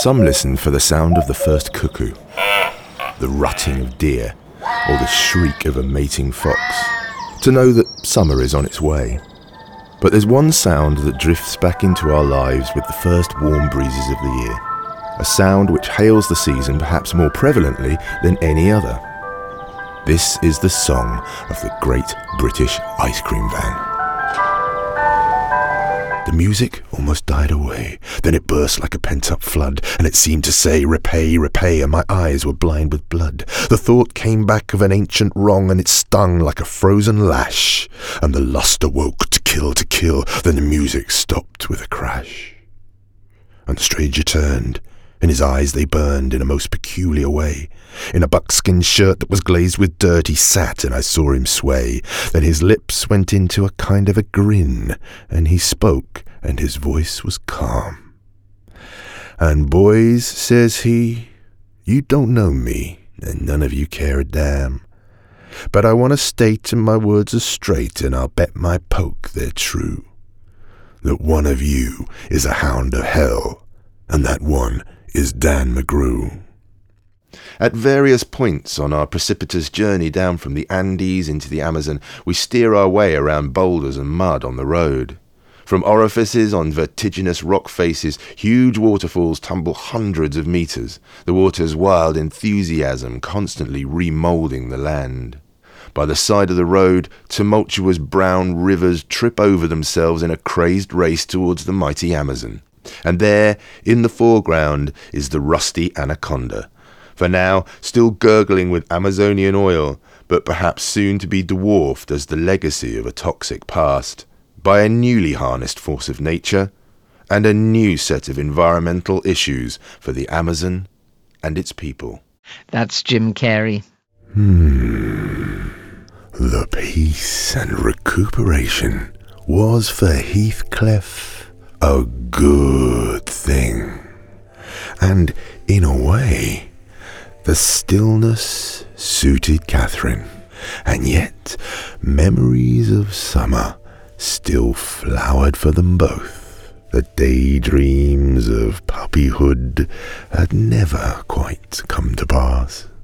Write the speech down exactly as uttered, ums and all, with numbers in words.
Some listen for the sound of the first cuckoo, the rutting of deer, or the shriek of a mating fox, to know that summer is on its way. But there's one sound that drifts back into our lives with the first warm breezes of the year, a sound which hails the season perhaps more prevalently than any other. This is the song of the Great British Ice Cream Van. The music almost died away, then it burst like a pent-up flood, and it seemed to say, repay, repay, and my eyes were blind with blood. The thought came back of an ancient wrong, and it stung like a frozen lash, and the lust awoke to kill, to kill, then the music stopped with a crash. And the stranger turned, and his eyes they burned in a most peculiar way. In a buckskin shirt that was glazed with dirt he sat, and I saw him sway. Then his lips went into a kind of a grin, and he spoke, and his voice was calm. "And boys," says he, "you don't know me, and none of you care a damn. But I want to state, and my words are straight, and I'll bet my poke they're true, that one of you is a hound of hell, and that one is Dan McGrew." At various points on our precipitous journey down from the Andes into the Amazon, we steer our way around boulders and mud on the road. From orifices on vertiginous rock faces, huge waterfalls tumble hundreds of metres, the water's wild enthusiasm constantly remoulding the land. By the side of the road, tumultuous brown rivers trip over themselves in a crazed race towards the mighty Amazon. And there, in the foreground, is the rusty Anaconda, for now still gurgling with Amazonian oil, but perhaps soon to be dwarfed as the legacy of a toxic past, by a newly harnessed force of nature, and a new set of environmental issues for the Amazon and its people. That's Jim Carrey. Hmm. The peace and recuperation was for Heathcliff a good thing. And in a way, the stillness suited Catherine, and yet memories of summer still flowered for them both. The daydreams of puppyhood had never quite come to pass.